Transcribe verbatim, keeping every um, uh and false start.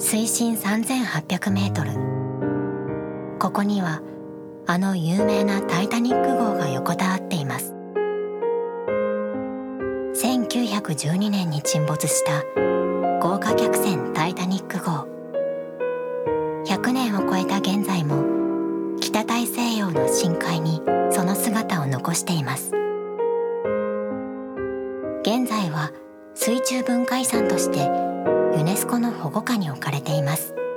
水深さんぜんはっぴゃくメートル。ここにはあの有名なタイタニック号が横たわっています。せんきゅうひゃくじゅうにねんに沈没した豪華客船タイタニック号。ひゃくねんを超えた現在も北大西洋の深海にその姿を残しています。現在は水中文化遺産としてユネスコの保護下に置かれています。